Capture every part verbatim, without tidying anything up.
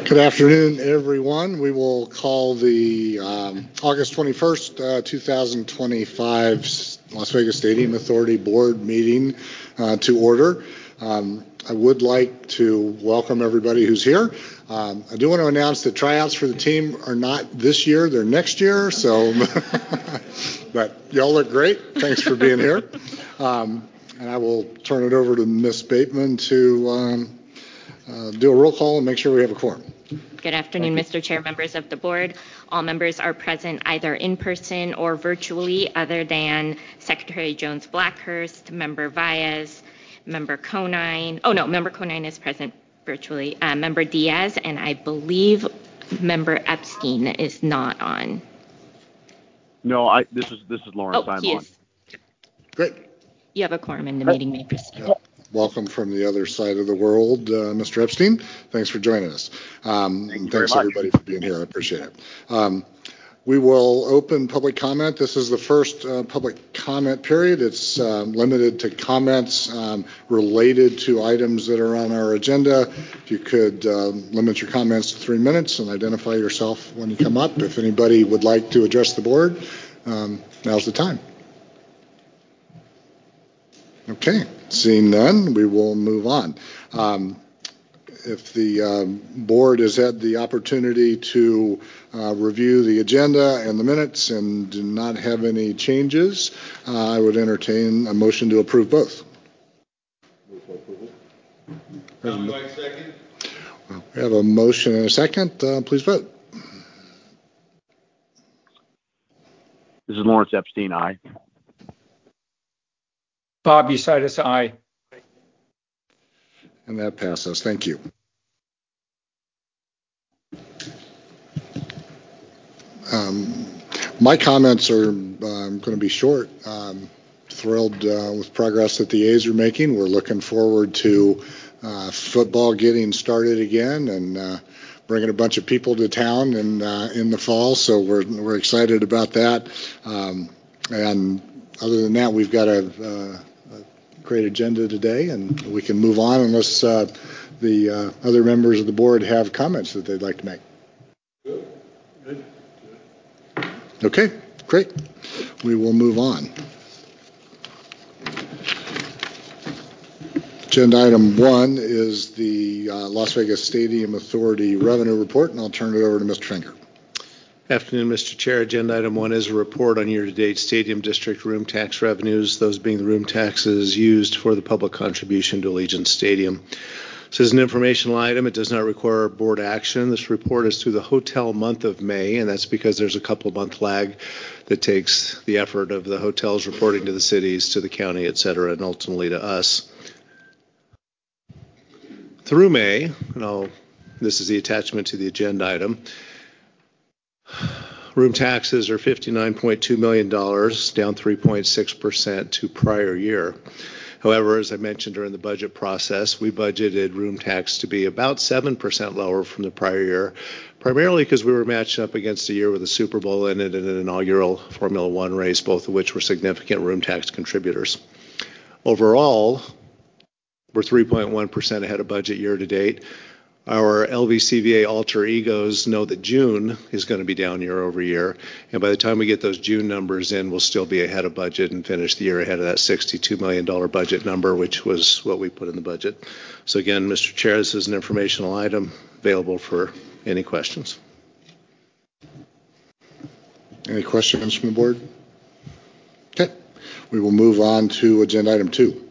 Good afternoon, everyone. We will call the um, August twenty-first, uh, twenty twenty-five Las Vegas Stadium Authority Board meeting uh, to order. Um, I would like to welcome everybody who's here. Um, I do want to announce that tryouts for the team are not this year, they're next year. So, but y'all look great. Thanks for being here. Um, and I will turn it over to Miz Bateman to um, uh, do a roll call and make sure we have a quorum. Good afternoon, Mister Chair, members of the board. All members are present either in person or virtually, other than Secretary Jones Blackhurst, Member Valles, Member Conine. Oh no, Member Conine is present virtually. Uh, Member Diaz, and I believe Member Epstein is not on. No, I. This is this is Lawrence. Oh, I'm he on. is. Great. You have a quorum, and the meeting may proceed. Welcome from the other side of the world, uh, Mister Epstein. Thanks for joining us. Um, Thank you thanks, very much. everybody, for being here. I appreciate it. Um, we will open public comment. This is the first uh, public comment period. It's um, limited to comments um, related to items that are on our agenda. If you could uh, limit your comments to three minutes and identify yourself when you come up. If anybody would like to address the board, um, now's the time. Okay, seeing none, we will move on. Um, if the um, board has had the opportunity to uh, review the agenda and the minutes and do not have any changes, uh, I would entertain a motion to approve both. We have a, second. We have a motion and a second. Uh, please vote. This is Lawrence Epstein. Aye. Bob Eusitis, aye. And that passes. Thank you. Um, my comments are um, going to be short. Um, thrilled uh, with progress that the A's are making. We're looking forward to uh, football getting started again and uh, bringing a bunch of people to town in, uh, in the fall. So we're, we're excited about that. Um, and other than that, we've got a, uh, great agenda today, and we can move on unless uh, the uh, other members of the board have comments that they'd like to make. Good. Good. Okay, great. We will move on. Agenda item one is the uh, Las Vegas Stadium Authority Revenue Report, and I'll turn it over to Mister Finger. Afternoon, Mister Chair. Agenda item one is a report on year-to-date stadium district room tax revenues, those being the room taxes used for the public contribution to Allegiant Stadium. This is an informational item. It does not require board action. This report is through the hotel month of May, and that's because there's a couple month lag that takes the effort of the hotels reporting to the cities, to the county, et cetera, and ultimately to us. Through May, and I'll, this is the attachment to the agenda item, room taxes are fifty-nine point two million dollars, down three point six percent to prior year. However, as I mentioned during the budget process, we budgeted room tax to be about seven percent lower from the prior year, primarily because we were matched up against a year with a Super Bowl in it and an inaugural Formula One race, both of which were significant room tax contributors. Overall, we're three point one percent ahead of budget year to date. Our L V C V A alter egos know that June is going to be down year over year. And by the time we get those June numbers in, we'll still be ahead of budget and finish the year ahead of that sixty-two million dollars budget number, which was what we put in the budget. So again, Mister Chair, this is an informational item available for any questions. Any questions from the board? Okay. We will move on to agenda item two.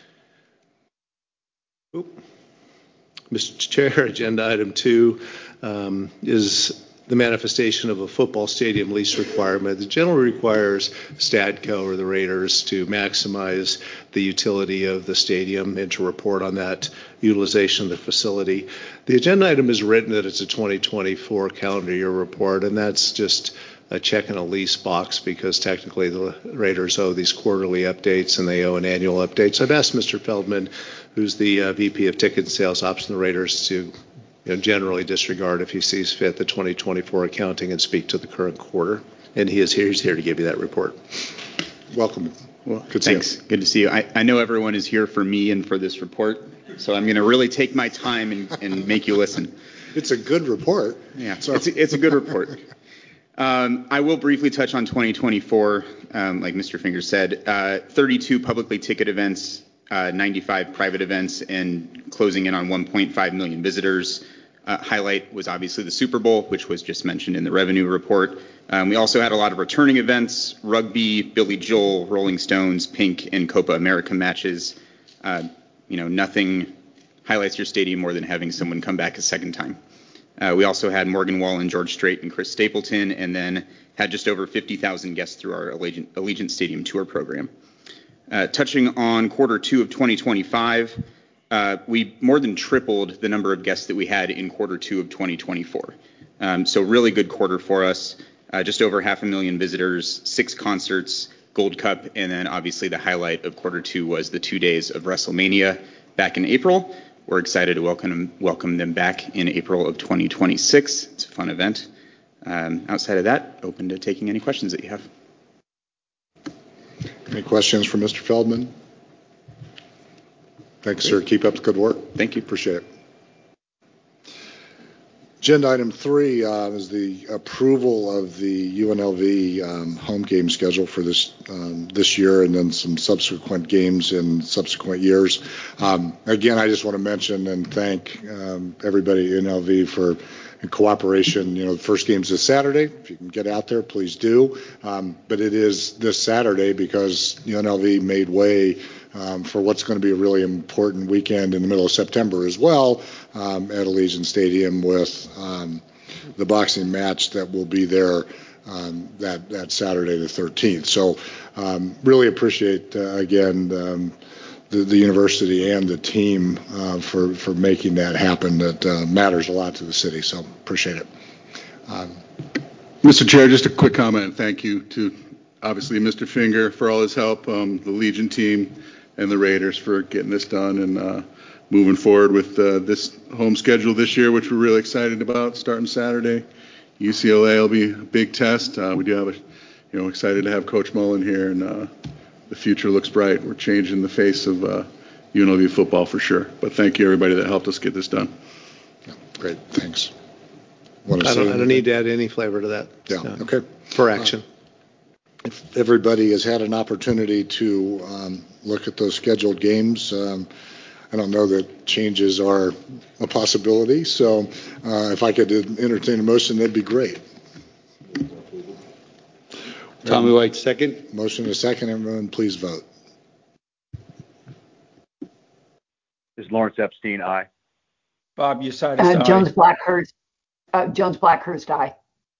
Oop. Mister Chair, agenda item two um, is the manifestation of a football stadium lease requirement that generally requires Stadco or the Raiders to maximize the utility of the stadium and to report on that utilization of the facility. The agenda item is written that it's a twenty twenty-four calendar year report, and that's just a check in a lease box because technically the Raiders owe these quarterly updates and they owe an annual update. So I've asked Mister Feldman, who's the uh, V P of Ticket and Sales Ops in the Raiders, to you know, generally disregard if he sees fit the twenty twenty-four accounting and speak to the current quarter. And he is here, he's here to give you that report. Welcome. Well, Good thanks. Good to see you. I, I know everyone is here for me and for this report, so I'm going to really take my time and, and make you listen. It's a good report. Yeah, So. it's, a, it's a good report. Um, I will briefly touch on twenty twenty-four, um, like Mister Finger said, uh, thirty-two publicly ticketed events, uh, ninety-five private events, and closing in on one point five million visitors. Uh, highlight was obviously the Super Bowl, which was just mentioned in the revenue report. Um, we also had a lot of returning events, rugby, Billy Joel, Rolling Stones, Pink, and Copa America matches. Uh, you know, nothing highlights your stadium more than having someone come back a second time. Uh, we also had Morgan Wallen, George Strait, and Chris Stapleton, and then had just over fifty thousand guests through our Allegiant, Allegiant Stadium tour program. Uh, touching on quarter two of twenty twenty-five, uh, we more than tripled the number of guests that we had in quarter two of twenty twenty-four. Um, so really good quarter for us. Uh, just over half a million visitors, six concerts, Gold Cup, and then obviously the highlight of quarter two was the two days of WrestleMania back in April. We're excited to welcome welcome them back in April of twenty twenty-six. It's a fun event. Um, outside of that, open to taking any questions that you have. Any questions for Mister Feldman? Thanks, Great. Sir. Keep up the good work. Thank you. Appreciate it. Agenda item three uh, is the approval of the U N L V um, home game schedule for this um, this year, and then some subsequent games in subsequent years. Um, again, I just want to mention and thank um, everybody at U N L V for cooperation. You know, the first game's this Saturday. If you can get out there, please do. Um, but it is this Saturday because U N L V made way Um, for what's going to be a really important weekend in the middle of September as well um, at Allegiant Stadium with um, the boxing match that will be there um, that, that Saturday the thirteenth. So um, really appreciate, uh, again, um, the, the university and the team uh, for, for making that happen. That uh, matters a lot to the city, so appreciate it. Um, Mister Chair, just a quick comment. Thank you to, obviously, Mister Finger for all his help, um, the Legion team, and the Raiders for getting this done and uh, moving forward with uh, this home schedule this year, which we're really excited about, starting Saturday. U C L A will be a big test. Uh, we do have a, you know, excited to have Coach Mullen here, and uh, the future looks bright. We're changing the face of uh, U N L V football for sure. But thank you, everybody that helped us get this done. Yeah, great, thanks. I don't, I don't need to add any flavor to that. Yeah, so, okay. For action. Uh, If everybody has had an opportunity to um, look at those scheduled games, um, I don't know that changes are a possibility. So uh, if I could entertain a motion, that'd be great. Tommy White, second. Motion and a second. Everyone, please vote. This is Lawrence Epstein, aye. Bob Usitis, uh, aye. Jones Blackhurst, uh, Jones Blackhurst, aye.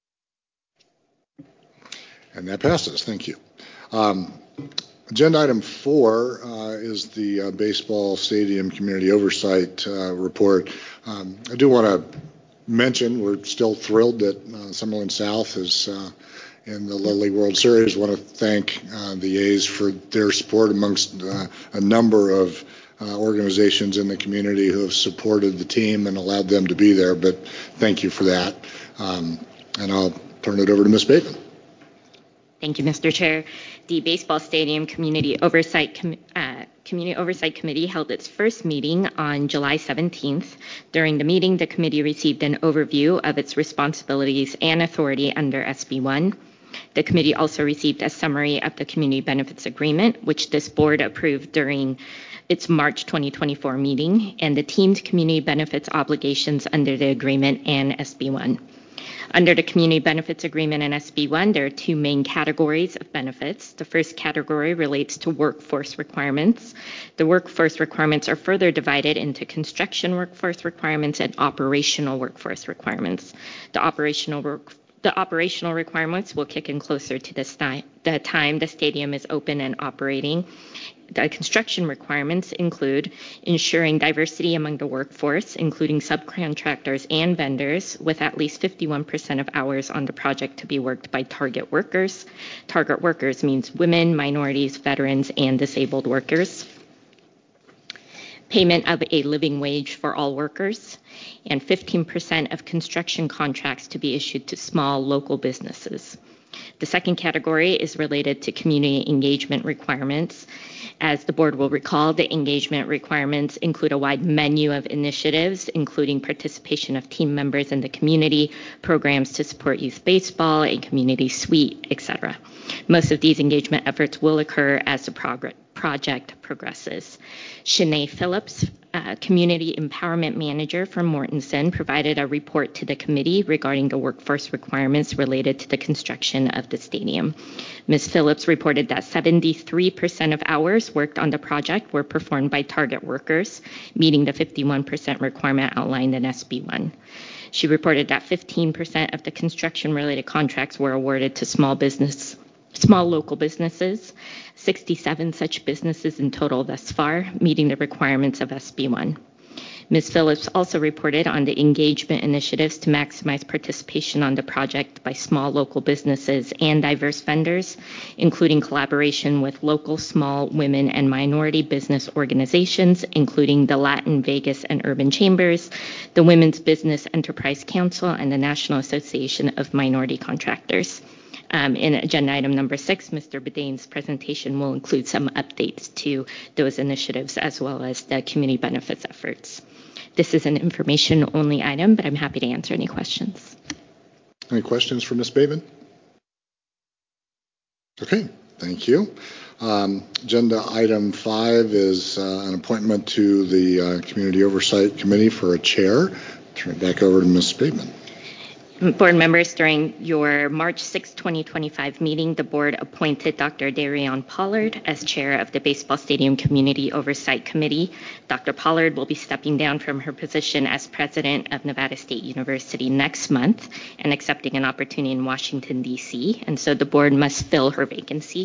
And that passes. Thank you. Um, agenda item four uh, is the uh, baseball stadium community oversight uh, report. Um, I do want to mention we're still thrilled that uh, Summerlin South is uh, in the Little League World Series. I want to thank uh, the A's for their support amongst uh, a number of uh, organizations in the community who have supported the team and allowed them to be there. But thank you for that. Um, and I'll turn it over to Miz Bateman. Thank you, Mister Chair. The Baseball Stadium Community Oversight Com- uh, Community Oversight Committee held its first meeting on July seventeenth. During the meeting, the committee received an overview of its responsibilities and authority under S B one. The committee also received a summary of the Community Benefits Agreement, which this board approved during its March twenty twenty-four meeting, and the teamed community benefits obligations under the agreement and S B one. Under the Community Benefits Agreement and S B one, there are two main categories of benefits. The first category relates to workforce requirements. The workforce requirements are further divided into construction workforce requirements and operational workforce requirements. The operational work The operational requirements will kick in closer to the, sti- the time the stadium is open and operating. The construction requirements include ensuring diversity among the workforce, including subcontractors and vendors, with at least fifty-one percent of hours on the project to be worked by target workers. Target workers means women, minorities, veterans, and disabled workers. Payment of a living wage for all workers, and fifteen percent of construction contracts to be issued to small local businesses. The second category is related to community engagement requirements. As the board will recall, the engagement requirements include a wide menu of initiatives, including participation of team members in the community, programs to support youth baseball, a community suite, et cetera. Most of these engagement efforts will occur as the progress project progresses. Shanae Phillips, uh, Community Empowerment Manager from Mortensen, provided a report to the committee regarding the workforce requirements related to the construction of the stadium. Miz Phillips reported that seventy-three percent of hours worked on the project were performed by target workers, meeting the fifty-one percent requirement outlined in S B one. She reported that fifteen percent of the construction-related contracts were awarded to small business Small local businesses, sixty-seven such businesses in total thus far, meeting the requirements of S B one. Miz Phillips also reported on the engagement initiatives to maximize participation on the project by small local businesses and diverse vendors, including collaboration with local small women and minority business organizations, including the Latin Vegas and Urban Chambers, the Women's Business Enterprise Council, and the National Association of Minority Contractors. Um, in agenda item number six, Mister Bedain's presentation will include some updates to those initiatives as well as the community benefits efforts. This is an information-only item, but I'm happy to answer any questions. Any questions for Miz Bateman? Okay, thank you. Um, agenda item five is uh, an appointment to the uh, Community Oversight Committee for a chair. Turn it back over to Miz Bateman. Board members, during your March sixth, twenty twenty-five meeting, the board appointed Doctor Darion Pollard as chair of the Baseball Stadium Community Oversight Committee. Doctor Pollard will be stepping down from her position as president of Nevada State University next month and accepting an opportunity in Washington, D C, and so the board must fill her vacancy.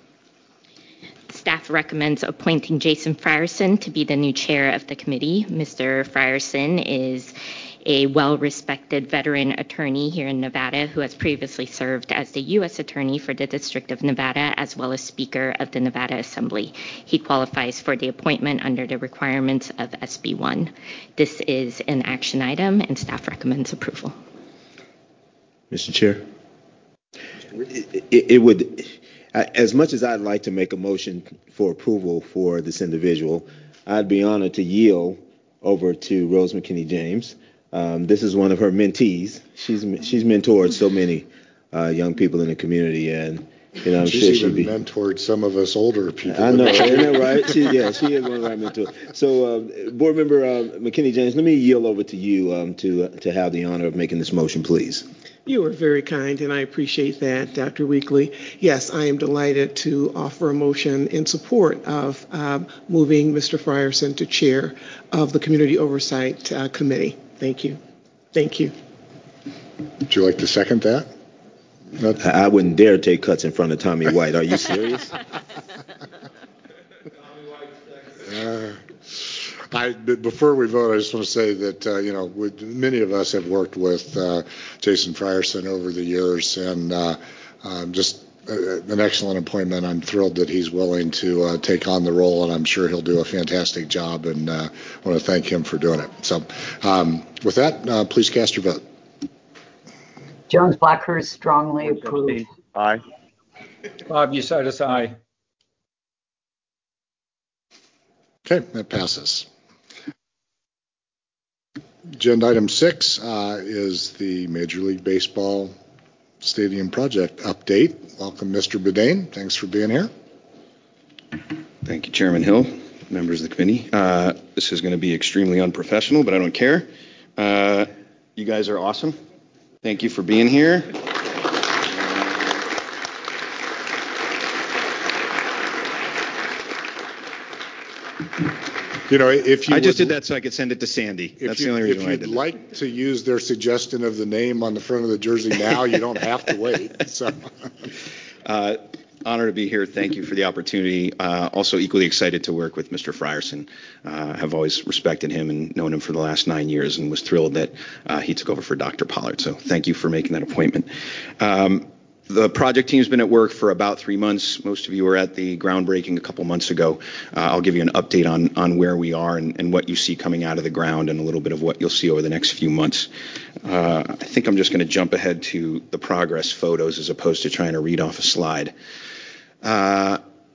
Staff recommends appointing Jason Frierson to be the new chair of the committee. Mister Frierson is a well-respected veteran attorney here in Nevada who has previously served as the U S Attorney for the District of Nevada as well as Speaker of the Nevada Assembly. He qualifies for the appointment under the requirements of S B one. This is an action item and staff recommends approval. Mister Chair, it, it, it would, as much as I'd like to make a motion for approval for this individual, I'd be honored to yield over to Rose McKinney James. Um, this is one of her mentees. She's she's mentored so many uh, young people in the community, and you know I'm she's sure even she'd be mentored some of us older people. I know, isn't that right? She, yeah, she is one of our mentors. So, uh, Board Member uh, McKinney James, let me yield over to you um, to uh, to have the honor of making this motion, please. You are very kind, and I appreciate that, Doctor Weekly. Yes, I am delighted to offer a motion in support of um, moving Mister Frierson to chair of the Community Oversight uh, Committee. Thank you. Thank you. Would you like to second that? Not- I wouldn't dare take cuts in front of Tommy White. Are you serious? uh, I, before we vote, I just want to say that, uh, you know, we, many of us have worked with uh, Jason Frierson over the years, and uh, um, just uh, an excellent appointment. I'm thrilled that he's willing to uh, take on the role, and I'm sure he'll do a fantastic job, and uh, I want to thank him for doing it. So um, with that, uh, please cast your vote. Jones Blackhurst strongly approves. Aye. Bob Usitis, aye. Okay, that passes. Agenda item six uh, is the Major League Baseball Stadium project update. Welcome, Mister Bedain. Thanks for being here. Thank you, Chairman Hill, members of the committee. Uh, this is going to be extremely unprofessional, but I don't care. Uh, you guys are awesome. Thank you for being here. You know, if you I just would, did that so I could send it to Sandy. That's you, the only reason if why I you'd did like that. to use their suggestion of the name on the front of the jersey now, you don't have to wait. So, uh, honor to be here. Thank you for the opportunity. Uh, also equally excited to work with Mister Frierson. Uh, have always respected him and known him for the last nine years and was thrilled that uh, he took over for Doctor Pollard. So thank you for making that appointment. Um, The project team's been at work for about three months. Most of you were at the groundbreaking a couple months ago. Uh, I'll give you an update on, on where we are and, and what you see coming out of the ground and a little bit of what you'll see over the next few months. Uh, I think I'm just going to jump ahead to the progress photos as opposed to trying to read off a slide. Uh,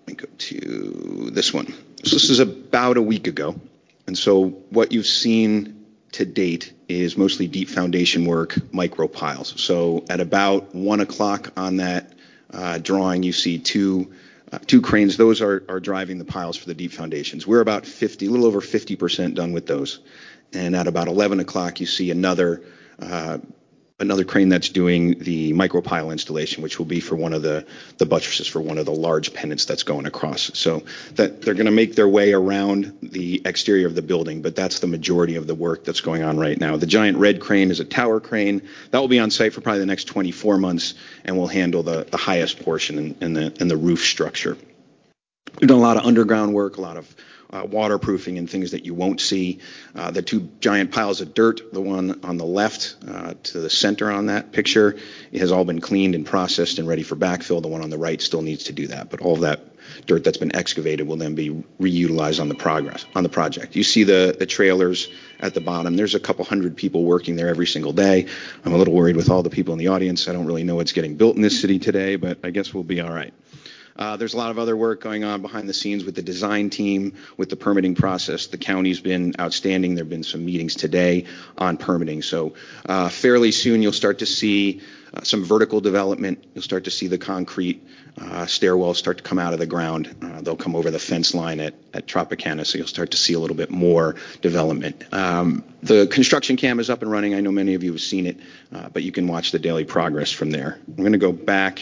me go to this one. So this is about a week ago. And so what you've seen to date is mostly deep foundation work, micro piles. So at about one o'clock on that uh, drawing, you see two uh, two cranes. Those are, are driving the piles for the deep foundations. We're about fifty, a little over fifty percent done with those. And at about eleven o'clock, you see another uh, another crane that's doing the micro pile installation, which will be for one of the, the buttresses for one of the large pennants that's going across. So that they're going to make their way around the exterior of the building, but that's the majority of the work that's going on right now. The giant red crane is a tower crane. That will be on site for probably the next twenty-four months and will handle the, the highest portion in, in, the, in the roof structure. We've done a lot of underground work, a lot of Uh, waterproofing and things that you won't see. Uh, the two giant piles of dirt, the one on the left uh, to the center on that picture, it has all been cleaned and processed and ready for backfill. The one on the right still needs to do that, but all of that dirt that's been excavated will then be reutilized on the progress on the project. You see the, the trailers at the bottom. There's a couple hundred people working there every single day. I'm a little worried with all the people in the audience. I don't really know what's getting built in this city today, but I guess we'll be all right. Uh, there's a lot of other work going on behind the scenes with the design team, with the permitting process. The county's been outstanding. There have been some meetings today on permitting. So uh, fairly soon you'll start to see uh, some vertical development. You'll start to see the concrete uh, stairwells start to come out of the ground. Uh, they'll come over the fence line at, at Tropicana, so you'll start to see a little bit more development. Um, the construction cam is up and running. I know many of you have seen it, uh, but you can watch the daily progress from there. I'm going to go back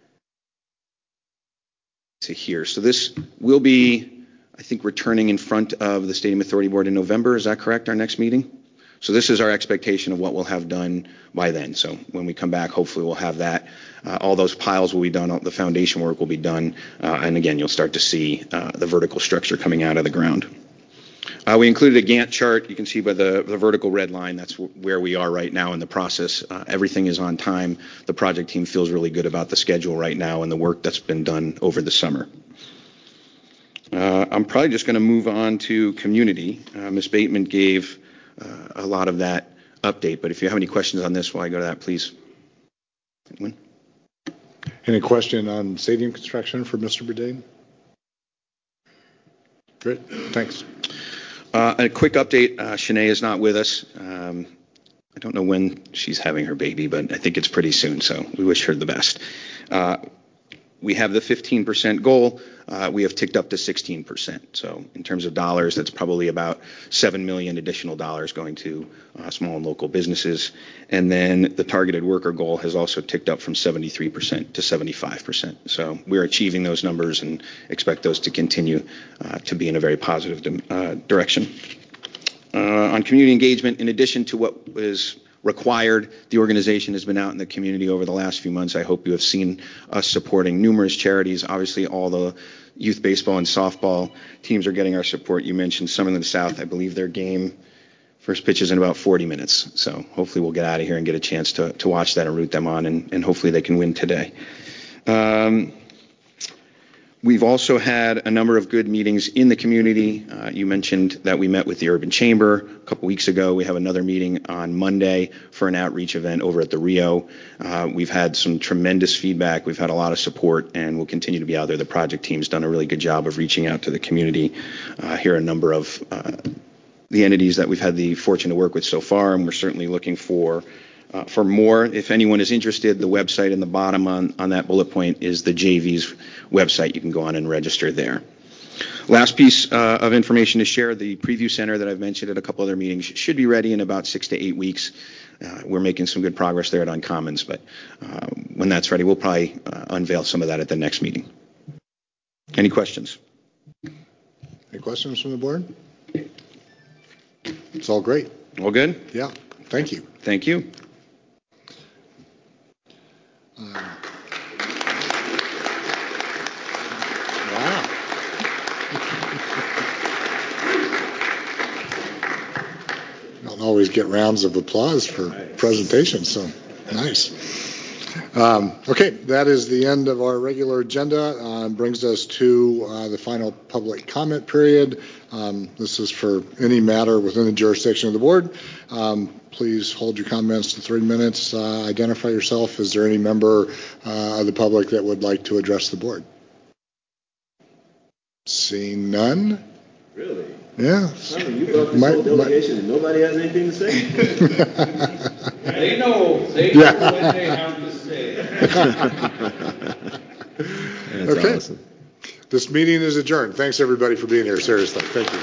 to here. So this will be, I think, returning in front of the Stadium Authority Board in November. Is that correct, our next meeting? So this is our expectation of what we'll have done by then. So when we come back, hopefully we'll have that. Uh, all those piles will be done. All the foundation work will be done. Uh, and again, you'll start to see uh, the vertical structure coming out of the ground. Uh, we included a Gantt chart. You can see by the, the vertical red line, that's w- where we are right now in the process. Uh, everything is on time. The project team feels really good about the schedule right now and the work that's been done over the summer. Uh, I'm probably just going to move on to community. Uh, Miz Bateman gave uh, a lot of that update, but if you have any questions on this while I go to that, please. Anyone? Any question on stadium construction for Mister Bourdain? Great, thanks. Uh, a quick update, uh, Shanae is not with us. Um, I don't know when she's having her baby, but I think it's pretty soon, so we wish her the best. Uh, we have the fifteen percent goal. Uh, we have ticked up to sixteen percent. So in terms of dollars, that's probably about seven million additional dollars going to uh, small and local businesses. And then the targeted worker goal has also ticked up from seventy-three percent to seventy-five percent. So we're achieving those numbers and expect those to continue uh, to be in a very positive uh, direction. Uh, on community engagement, in addition to what is required, the organization has been out in the community over the last few months. I hope you have seen us supporting numerous charities. Obviously, all the youth baseball and softball teams are getting our support. You mentioned Summerlin South. I believe their game first pitch is in about forty minutes. So hopefully we'll get out of here and get a chance to, to watch that and root them on, and, and hopefully they can win today. Um, We've also had a number of good meetings in the community. Uh, you mentioned that we met with the Urban Chamber a couple weeks ago. We have another meeting on Monday for an outreach event over at the Rio. Uh, we've had some tremendous feedback. We've had a lot of support, and we'll continue to be out there. The project team's done a really good job of reaching out to the community. Uh, here are a number of uh, the entities that we've had the fortune to work with so far, and we're certainly looking for Uh, for more. If anyone is interested, the website in the bottom on, on that bullet point is the J V's website. You can go on and register there. Last piece uh, of information to share, the preview center that I've mentioned at a couple other meetings should be ready in about six to eight weeks. Uh, we're making some good progress there at Uncommons, but uh, when that's ready, we'll probably uh, unveil some of that at the next meeting. Any questions? Any questions from the board? It's all great. All good? Yeah, thank you. Thank you. Uh, wow. Don't always get rounds of applause for presentations, so nice. Um, okay, that is the end of our regular agenda. Uh, brings us to uh, the final public comment period. Um, this is for any matter within the jurisdiction of the board. Um, please hold your comments to three minutes. Uh, identify yourself. Is there any member uh, of the public that would like to address the board? Seeing none? Really? Yeah. Simon, you brought this my, whole delegation my, and nobody has anything to say? They know. They yeah. know when they have to say. That's okay. awesome. This meeting is adjourned. Thanks, everybody, for being here. Seriously. Thank you.